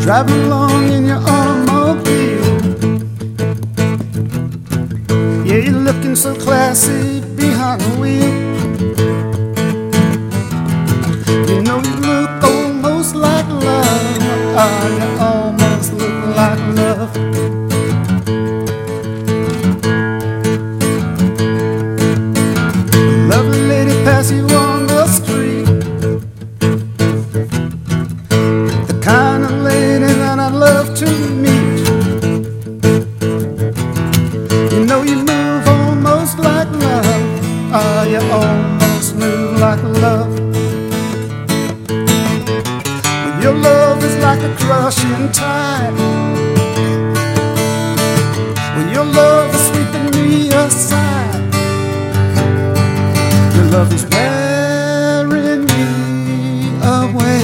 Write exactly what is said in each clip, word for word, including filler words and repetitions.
driving along in your automobile. Yeah, you're looking so classy behind the wheel. You know you look almost like love. Ah, you almost look like love. Lovely lady pass you on the street, the kind of lady that I'd love to meet. You know you move almost like love. Ah, you almost move like love. Your love is like a crushing tide. When your love is sweeping me aside, your love is wearing me away.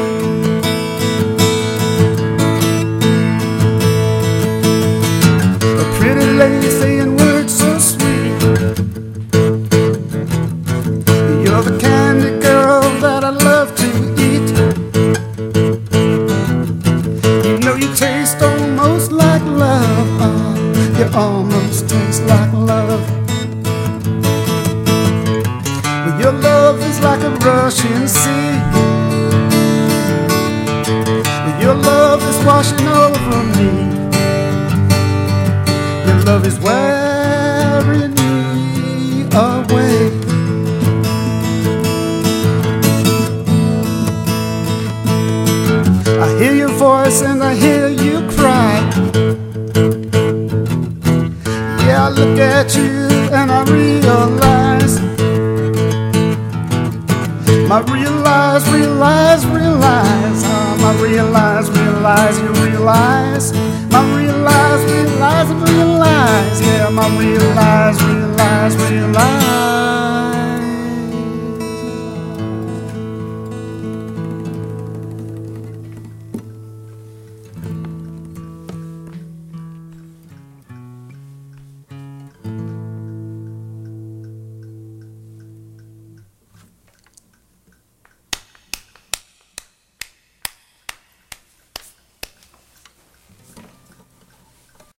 A pretty lady saying words so sweet. You're the candy girl that I love to eat. You taste almost like love. Oh, you almost taste like love. Your love is like a rushing sea. Your love is washing over me. Your love is wearing me away. I hear your voice and I hear you cry. Yeah, I look at you and I realize, I realize, realize, realize, um, I realize, realize, you realize, I realize, realize, realize, yeah, I realize, realize, realize.